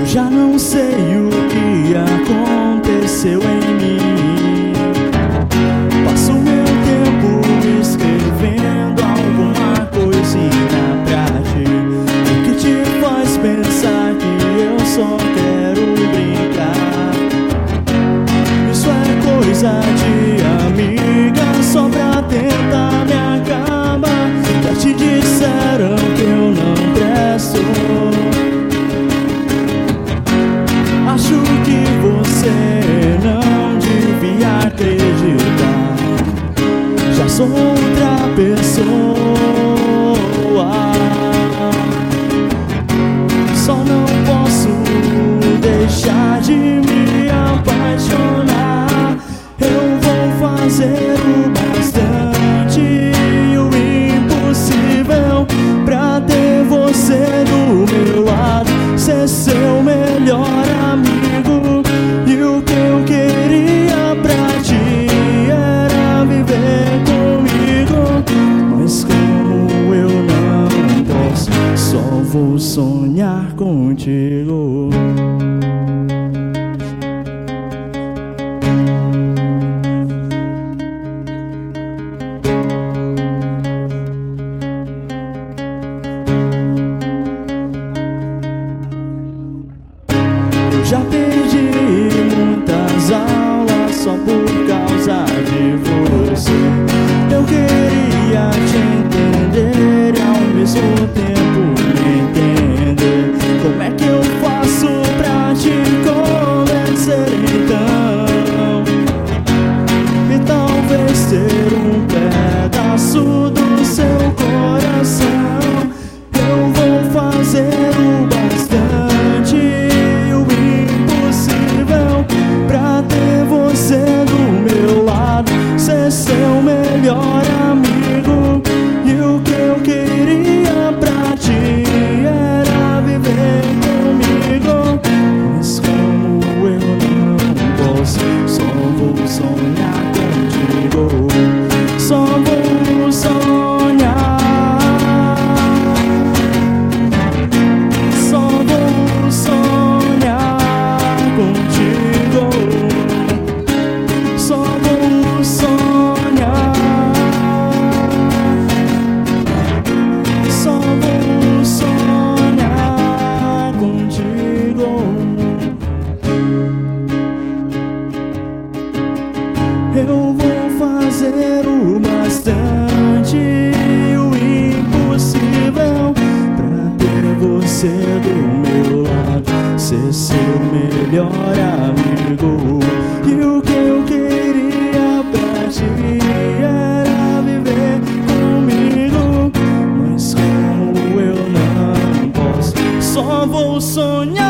Já não sei o que aconteceu em mim. Passo meu tempo escrevendo alguma coisinha pra ti. O que te faz pensar que eu só quero brincar? Isso é coisa de amiga, só pra tentar me acabar. Já te disseram que eu não presto. Acho que você não devia acreditar. Já sou outra pessoa. Só não posso deixar de me apaixonar. Eu vou fazer o bastante e o impossível pra ter você do meu lado, ser seu melhor amigo. E o que eu queria pra ti era viver comigo. Mas como eu não posso, só vou sonhar contigo. Já perdi muitas aulas só por causa de você. Eu queria te entender e ao mesmo tempo me entender. Como é que eu faço pra te convencer então? E talvez ter um pedaço do seu coração. Eu vou fazer o bastante e o impossível pra ter você do meu lado, ser seu melhor amigo. E o que eu queria pra ti era viver comigo. Mas como eu não posso, só vou sonhar contigo. Só vou sonhar. Só vou sonhar contigo. Só vou sonhar. Só vou sonhar contigo. Eu vou fazer o bastante e o impossível pra ter você do meu lado, ser seu melhor amigo. E o que eu queria pra ti era viver comigo. Mas como eu não posso, só vou sonhar.